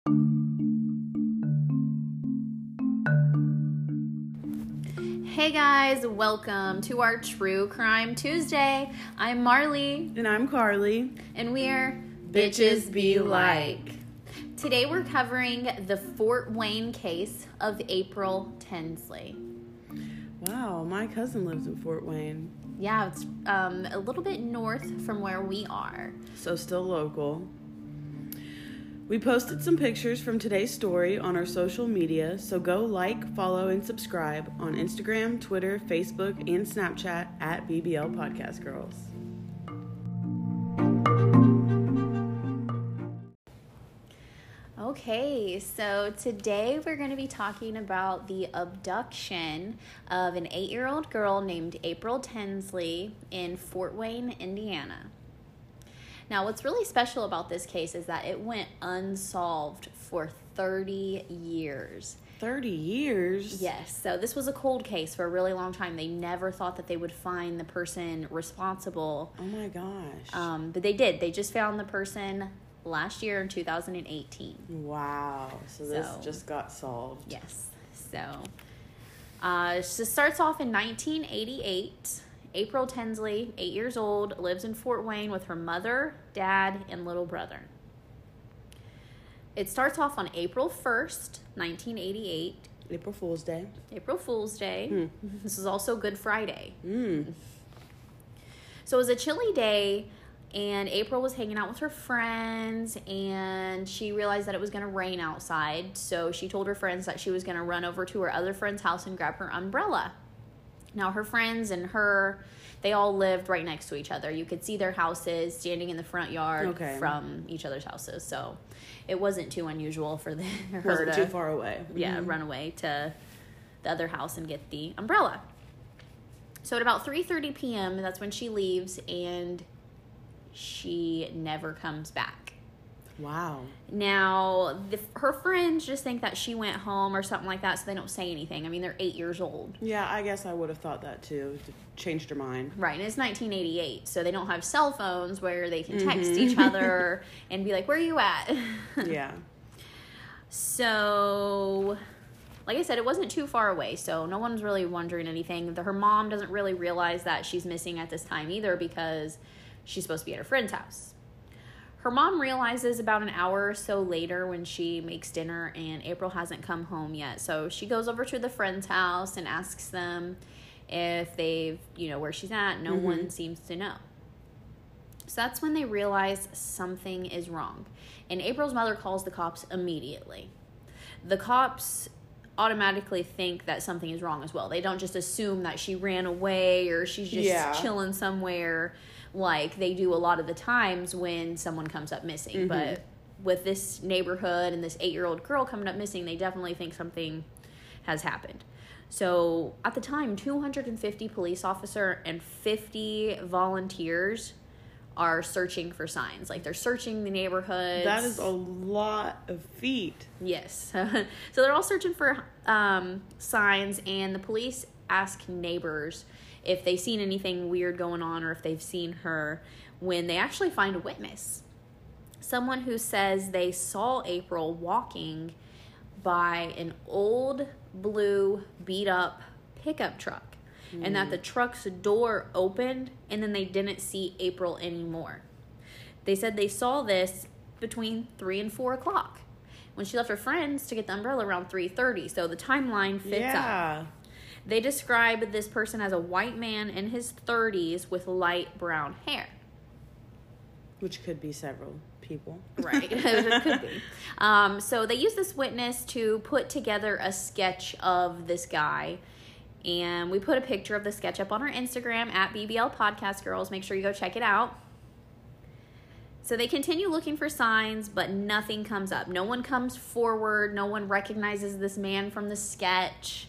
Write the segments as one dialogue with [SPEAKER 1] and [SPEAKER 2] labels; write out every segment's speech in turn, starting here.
[SPEAKER 1] Hey guys, welcome to our True Crime Tuesday. I'm Marley.
[SPEAKER 2] And I'm Carly.
[SPEAKER 1] And we're
[SPEAKER 2] Bitches Be Like.
[SPEAKER 1] Today we're covering the Fort Wayne case of April Tinsley.
[SPEAKER 2] Wow, my cousin lives in Fort Wayne.
[SPEAKER 1] Yeah, it's a little bit north from where we are.
[SPEAKER 2] So still local. We posted some pictures from today's story on our social media, so go like, follow, and subscribe on Instagram, Twitter, Facebook, and Snapchat at BBL Podcast Girls.
[SPEAKER 1] Okay, so today we're going to be talking about the abduction of an 8-year-old girl named April Tinsley in Fort Wayne, Indiana. Now, what's really special about this case is that it went unsolved for 30 years.
[SPEAKER 2] 30 years?
[SPEAKER 1] Yes, so this was a cold case for a really long time. They never thought that they would find the person responsible.
[SPEAKER 2] Oh my gosh.
[SPEAKER 1] But they did. They just found the person last year in 2018.
[SPEAKER 2] Wow. So this just got solved.
[SPEAKER 1] Yes. So it starts off in 1988. April Tinsley, 8 years old, lives in Fort Wayne with her mother, dad, and little brother. It starts off on April 1st, 1988.
[SPEAKER 2] April Fool's Day.
[SPEAKER 1] April Fool's Day. This is also Good Friday.
[SPEAKER 2] Mm.
[SPEAKER 1] So it was a chilly day, and April was hanging out with her friends, and she realized that it was going to rain outside. So she told her friends that she was going to run over to her other friend's house and grab her umbrella. Now, her friends and her, they all lived right next to each other. You could see their houses standing in the front yard from each other's houses. So it wasn't too unusual for her
[SPEAKER 2] wasn't too far away.
[SPEAKER 1] Yeah, run away to the other house and get the umbrella. So at about 3:30 p.m., that's when she leaves, and she never comes back.
[SPEAKER 2] Wow.
[SPEAKER 1] Now, her friends just think that she went home or something like that, so they don't say anything. I mean, they're 8 years old.
[SPEAKER 2] Yeah, I guess I would have thought that too. Changed her mind.
[SPEAKER 1] Right, and it's 1988, so they don't have cell phones where they can text each other and be like, where are you at?
[SPEAKER 2] Yeah.
[SPEAKER 1] So, like I said, it wasn't too far away, so no one's really wondering anything. Her mom doesn't really realize that she's missing at this time either because she's supposed to be at her friend's house. Her mom realizes about an hour or so later when she makes dinner and April hasn't come home yet. So she goes over to the friend's house and asks them if they've, where she's at. No one seems to know. So that's when they realize something is wrong. And April's mother calls the cops immediately. The cops automatically think that something is wrong as well. They don't just assume that she ran away or she's just chilling somewhere like they do a lot of the times when someone comes up missing. But with this neighborhood and this 8-year-old girl coming up missing, they definitely think something has happened. So at the time, 250 police officers and 50 volunteers are searching for signs. Like, they're searching the neighborhoods.
[SPEAKER 2] That is a lot of feet.
[SPEAKER 1] Yes. So they're all searching for signs, and the police ask neighbors if they've seen anything weird going on or if they've seen her, when they actually find a witness. Someone who says they saw April walking by an old blue beat-up pickup truck. And that the truck's door opened and then they didn't see April anymore. They said they saw this between 3 and 4 o'clock when she left her friends to get the umbrella around 3:30. So the timeline fits up. They describe this person as a white man in his 30s with light brown hair.
[SPEAKER 2] Which could be several people.
[SPEAKER 1] Right. It could be. So they use this witness to put together a sketch of this guy. And we put a picture of the sketch up on our Instagram at BBL Podcast Girls. Make sure you go check it out. So they continue looking for signs, but nothing comes up. No one comes forward. No one recognizes this man from the sketch.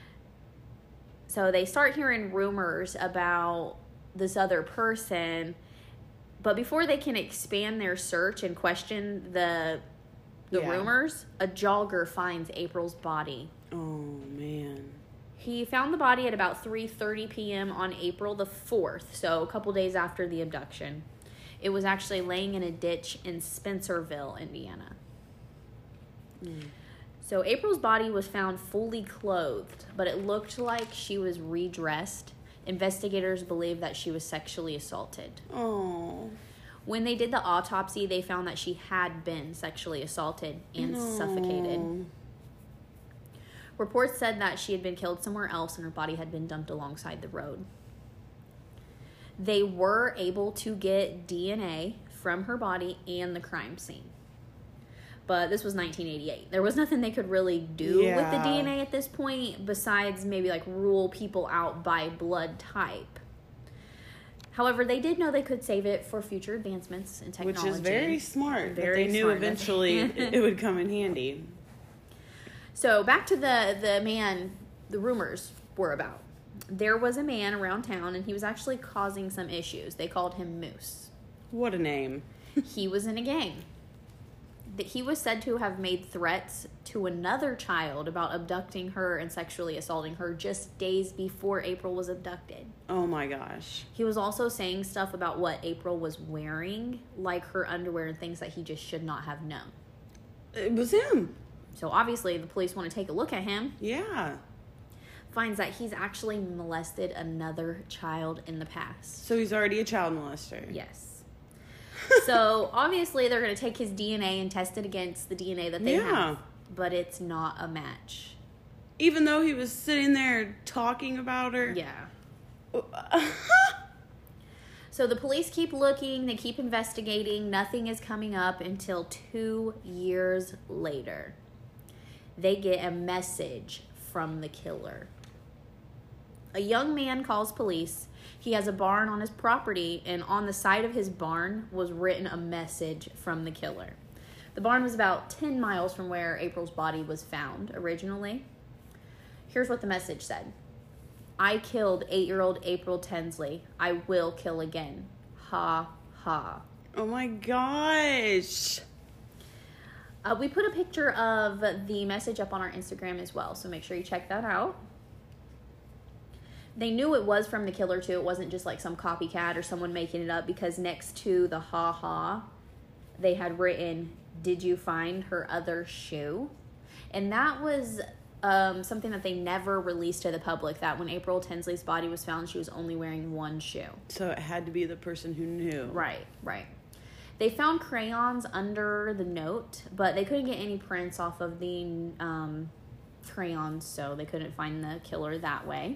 [SPEAKER 1] So they start hearing rumors about this other person. But before they can expand their search and question the rumors, a jogger finds April's body.
[SPEAKER 2] Oh, man.
[SPEAKER 1] He found the body at about 3:30 p.m. on April the 4th, so a couple days after the abduction. It was actually laying in a ditch in Spencerville, Indiana. So April's body was found fully clothed, but it looked like she was redressed. Investigators believe that she was sexually assaulted.
[SPEAKER 2] Oh.
[SPEAKER 1] When they did the autopsy, they found that she had been sexually assaulted and suffocated. Reports said that she had been killed somewhere else and her body had been dumped alongside the road. They were able to get DNA from her body and the crime scene. But this was 1988. There was nothing they could really do with the DNA at this point besides maybe like rule people out by blood type. However, they did know they could save it for future advancements in technology.
[SPEAKER 2] Which is very smart. They knew eventually it would come in handy.
[SPEAKER 1] So back to the man the rumors were about. There was a man around town and he was actually causing some issues. They called him Moose.
[SPEAKER 2] What a name.
[SPEAKER 1] He was in a gang. He was said to have made threats to another child about abducting her and sexually assaulting her just days before April was abducted.
[SPEAKER 2] Oh my gosh.
[SPEAKER 1] He was also saying stuff about what April was wearing, like her underwear and things that he just should not have known.
[SPEAKER 2] It was him.
[SPEAKER 1] So obviously the police want to take a look at him.
[SPEAKER 2] Yeah.
[SPEAKER 1] Finds that he's actually molested another child in the past.
[SPEAKER 2] So he's already a child molester.
[SPEAKER 1] Yes. So obviously they're going to take his DNA and test it against the DNA that they have. But it's not a match.
[SPEAKER 2] Even though he was sitting there talking about her?
[SPEAKER 1] Yeah. So the police keep looking, they keep investigating. Nothing is coming up until 2 years later. They get a message from the killer. A young man calls police. He has a barn on his property, and on the side of his barn was written a message from the killer. The barn was about 10 miles from where April's body was found originally. Here's what the message said. I killed 8-year-old April Tinsley. I will kill again. Ha, ha.
[SPEAKER 2] Oh my gosh.
[SPEAKER 1] We put a picture of the message up on our Instagram as well, so make sure you check that out. They knew it was from the killer, too. It wasn't just like some copycat or someone making it up, because next to the ha-ha, they had written, did you find her other shoe? And that was something that they never released to the public, that when April Tinsley's body was found, she was only wearing one shoe.
[SPEAKER 2] So it had to be the person who knew.
[SPEAKER 1] Right, right. They found crayons under the note, but they couldn't get any prints off of the crayons, so they couldn't find the killer that way.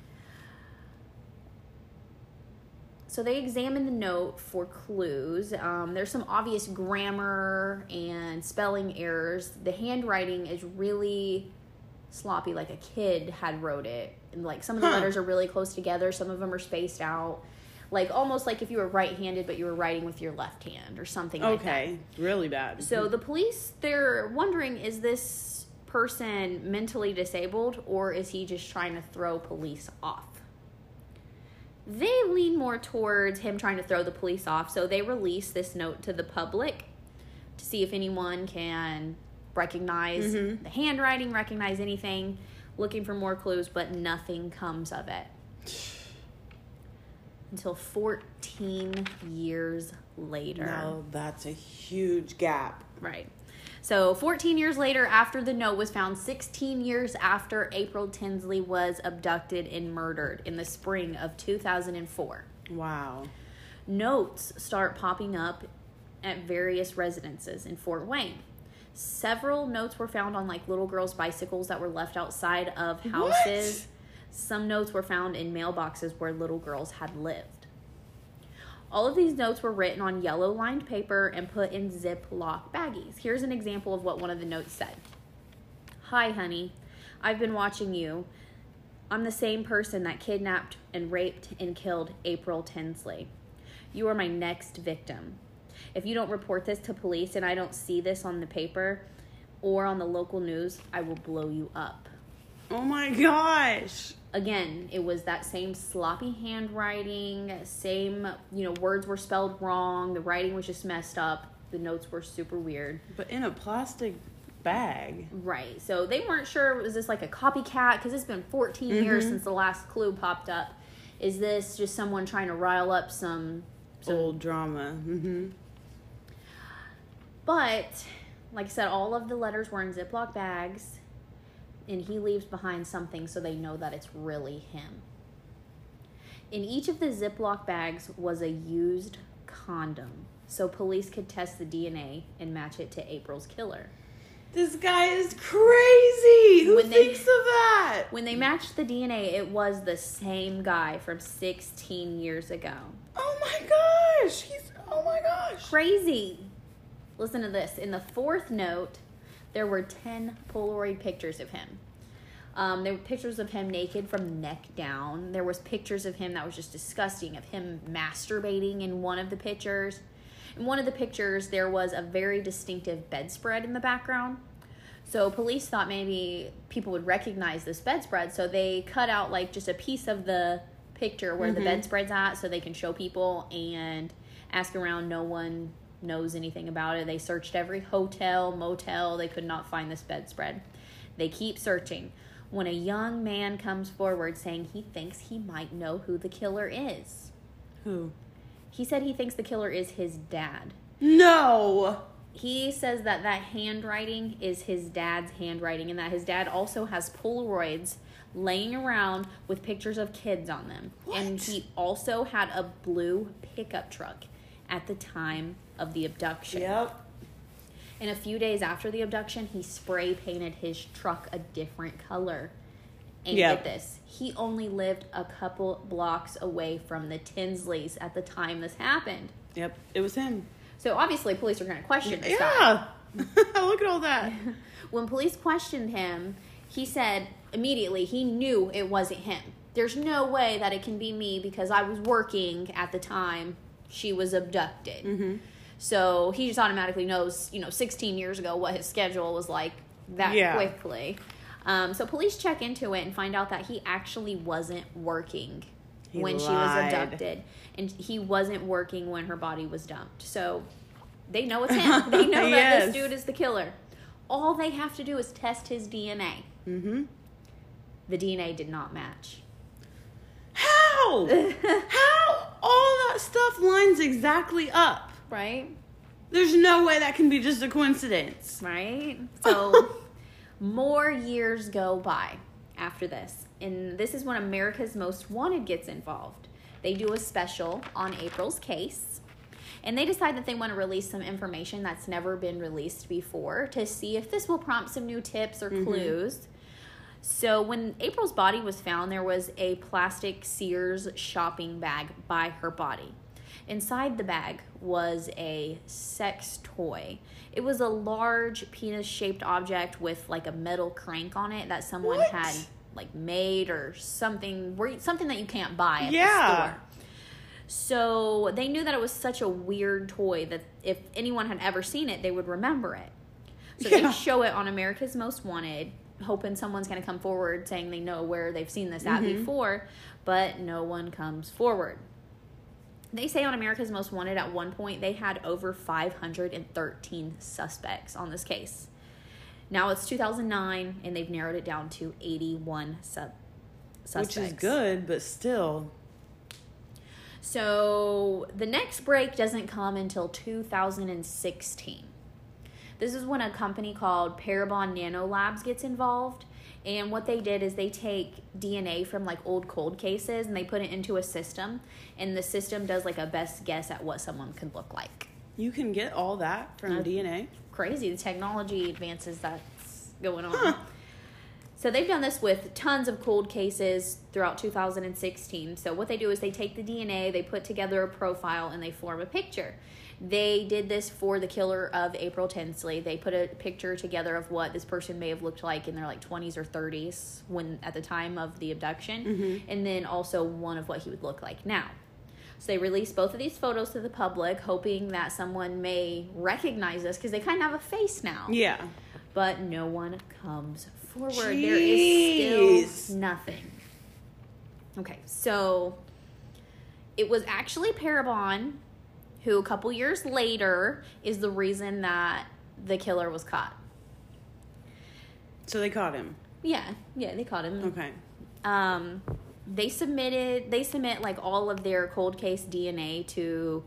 [SPEAKER 1] So they examined the note for clues. There's some obvious grammar and spelling errors. The handwriting is really sloppy, like a kid had wrote it. And like some of the letters are really close together. Some of them are spaced out. Like almost like if you were right-handed, but you were writing with your left hand or something like that.
[SPEAKER 2] Okay, really bad.
[SPEAKER 1] So the police, they're wondering, is this person mentally disabled or is he just trying to throw police off? They lean more towards him trying to throw the police off, so they release this note to the public to see if anyone can recognize the handwriting, recognize anything, looking for more clues, but nothing comes of it. Until 14 years later.
[SPEAKER 2] Now that's a huge gap.
[SPEAKER 1] Right. So 14 years later, after the note was found, 16 years after April Tinsley was abducted and murdered in the spring of 2004.
[SPEAKER 2] Wow.
[SPEAKER 1] Notes start popping up at various residences in Fort Wayne. Several notes were found on like little girls' bicycles that were left outside of houses. What? Some notes were found in mailboxes where little girls had lived. All of these notes were written on yellow lined paper and put in Ziploc baggies. Here's an example of what one of the notes said. Hi, honey. I've been watching you. I'm the same person that kidnapped and raped and killed April Tinsley. You are my next victim. If you don't report this to police and I don't see this on the paper or on the local news, I will blow you up.
[SPEAKER 2] Oh my gosh.
[SPEAKER 1] Again, it was that same sloppy handwriting, same, words were spelled wrong, the writing was just messed up, the notes were super weird.
[SPEAKER 2] But in a plastic bag.
[SPEAKER 1] Right, so they weren't sure, was this like a copycat? Because it's been 14 years since the last clue popped up. Is this just someone trying to rile up some
[SPEAKER 2] old drama?
[SPEAKER 1] But Like I said, all of the letters were in Ziploc bags, and he leaves behind something so they know that it's really him. In each of the Ziploc bags was a used condom, so police could test the DNA and match it to April's killer.
[SPEAKER 2] This guy is crazy. Who thinks of that?
[SPEAKER 1] When they matched the DNA, it was the same guy from 16 years ago.
[SPEAKER 2] Oh my gosh. Oh my gosh.
[SPEAKER 1] Crazy. Listen to this. In the fourth note, there were 10 Polaroid pictures of him. There were pictures of him naked from the neck down. There was pictures of him that was just disgusting, of him masturbating in one of the pictures. In one of the pictures, there was a very distinctive bedspread in the background. So police thought maybe people would recognize this bedspread, so they cut out like just a piece of the picture where the bedspread's at so they can show people and ask around. No one knows anything about it. They searched every hotel, motel. They could not find this bedspread. They keep searching. When a young man comes forward saying he thinks he might know who the killer is.
[SPEAKER 2] Who?
[SPEAKER 1] He said he thinks the killer is his dad.
[SPEAKER 2] No!
[SPEAKER 1] He says that handwriting is his dad's handwriting and that his dad also has Polaroids laying around with pictures of kids on them.
[SPEAKER 2] What?
[SPEAKER 1] And he also had a blue pickup truck at the time of the abduction.
[SPEAKER 2] Yep.
[SPEAKER 1] And a few days after the abduction, he spray painted his truck a different color. And get this, he only lived a couple blocks away from the Tinsleys at the time this happened.
[SPEAKER 2] Yep, it was him.
[SPEAKER 1] So obviously police are going to question this guy.
[SPEAKER 2] Look at all that.
[SPEAKER 1] When police questioned him, he said immediately he knew it wasn't him. There's no way that it can be me because I was working at the time she was abducted.
[SPEAKER 2] Mm-hmm.
[SPEAKER 1] So he just automatically knows, 16 years ago what his schedule was like that quickly. So police check into it and find out that he actually wasn't working when she was abducted. And he wasn't working when her body was dumped. So they know it's him. They know that this dude is the killer. All they have to do is test his DNA.
[SPEAKER 2] Mm-hmm.
[SPEAKER 1] The DNA did not match.
[SPEAKER 2] How? How? All that stuff lines exactly up.
[SPEAKER 1] Right?
[SPEAKER 2] There's no way that can be just a coincidence.
[SPEAKER 1] Right? So more years go by after this. And this is when America's Most Wanted gets involved. They do a special on April's case. And they decide that they want to release some information that's never been released before to see if this will prompt some new tips or clues. So when April's body was found, there was a plastic Sears shopping bag by her body. Inside the bag was a sex toy. It was a large penis-shaped object with like a metal crank on it that someone had like made or something that you can't buy at the store. So they knew that it was such a weird toy that if anyone had ever seen it, they would remember it. So they show it on America's Most Wanted, hoping someone's going to come forward saying they know where they've seen this at before, but no one comes forward. They say on America's Most Wanted at one point they had over 513 suspects on this case. Now it's 2009 and they've narrowed it down to 81 suspects.
[SPEAKER 2] Which is good, but still.
[SPEAKER 1] So the next break doesn't come until 2016. This is when a company called Parabon Nanolabs gets involved. And what they did is they take DNA from like old cold cases and they put it into a system. And the system does like a best guess at what someone could look like.
[SPEAKER 2] You can get all that from DNA?
[SPEAKER 1] Crazy, the technology advances that's going on. So they've done this with tons of cold cases throughout 2016. So what they do is they take the DNA, they put together a profile, and they form a picture. They did this for the killer of April Tinsley. They put a picture together of what this person may have looked like in their like 20s or 30s when at the time of the abduction, and then also one of what he would look like now. So they released both of these photos to the public, hoping that someone may recognize us because they kind of have a face now.
[SPEAKER 2] Yeah.
[SPEAKER 1] But no one comes forward.
[SPEAKER 2] Jeez.
[SPEAKER 1] There is still nothing. Okay, so it was actually Parabon who a couple years later is the reason that the killer was caught.
[SPEAKER 2] So they caught him.
[SPEAKER 1] Yeah, they caught him.
[SPEAKER 2] Okay.
[SPEAKER 1] They submit like all of their cold case DNA to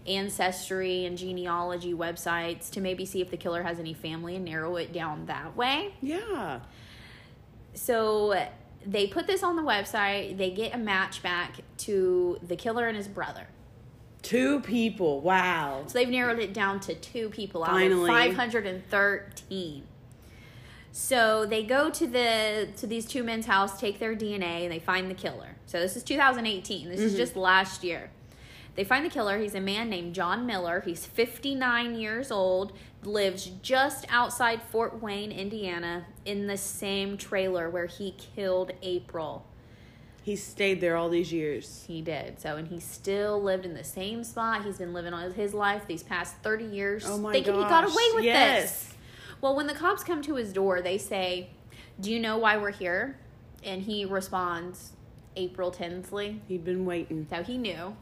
[SPEAKER 1] ancestry and genealogy websites to maybe see if the killer has any family and narrow it down that way.
[SPEAKER 2] Yeah.
[SPEAKER 1] So they put this on the website. They get a match back to the killer and his brother.
[SPEAKER 2] 2 people. Wow.
[SPEAKER 1] So they've narrowed it down to 2 people out
[SPEAKER 2] Finally.
[SPEAKER 1] of 513. So they go to these 2 men's house, take their DNA, and they find the killer. So this is 2018. This is just last year. They find the killer. He's a man named John Miller. He's 59 years old, lives just outside Fort Wayne, Indiana, in the same trailer where he killed April.
[SPEAKER 2] He stayed there all these years.
[SPEAKER 1] He did. So, and he still lived in the same spot. He's been living on his life these past 30 years.
[SPEAKER 2] Oh my
[SPEAKER 1] thinking
[SPEAKER 2] gosh.
[SPEAKER 1] he got away with
[SPEAKER 2] Yes.
[SPEAKER 1] this. Well, when the cops come to his door, they say, "Do you know why we're here?" And he responds, "April Tinsley."
[SPEAKER 2] He'd been waiting.
[SPEAKER 1] So he knew.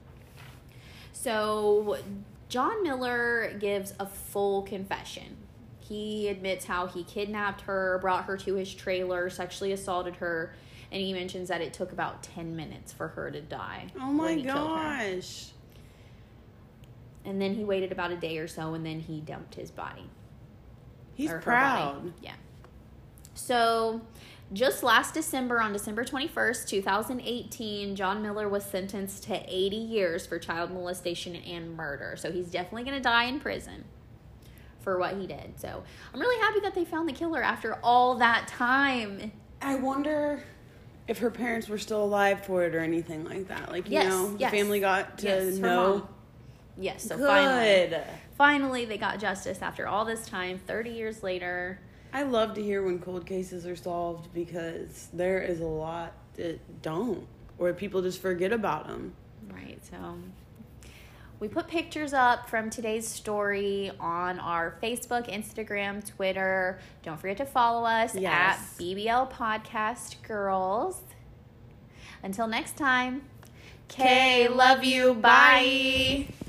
[SPEAKER 1] So John Miller gives a full confession. He admits how he kidnapped her, brought her to his trailer, sexually assaulted her, and he mentions that it took about 10 minutes for her to die.
[SPEAKER 2] Oh my
[SPEAKER 1] when he killed her.
[SPEAKER 2] gosh.
[SPEAKER 1] And then he waited about a day or so, and then he dumped his body.
[SPEAKER 2] He's
[SPEAKER 1] Or her
[SPEAKER 2] proud.
[SPEAKER 1] body. Yeah. So, just last December, on December 21st, 2018, John Miller was sentenced to 80 years for child molestation and murder. So, he's definitely going to die in prison for what he did. So, I'm really happy that they found the killer after all that time.
[SPEAKER 2] I wonder if her parents were still alive for it or anything like that. Like, you
[SPEAKER 1] Yes,
[SPEAKER 2] know,
[SPEAKER 1] yes.
[SPEAKER 2] the family got to
[SPEAKER 1] Yes, her
[SPEAKER 2] know.
[SPEAKER 1] mom. Yes, so
[SPEAKER 2] Good.
[SPEAKER 1] finally they got justice after all this time, 30 years later.
[SPEAKER 2] I love to hear when cold cases are solved because there is a lot that don't, or people just forget about them.
[SPEAKER 1] Right, so we put pictures up from today's story on our Facebook, Instagram, Twitter. Don't forget to follow us
[SPEAKER 2] Yes.
[SPEAKER 1] at BBL Podcast Girls. Until next time,
[SPEAKER 2] Okay, love you. Bye.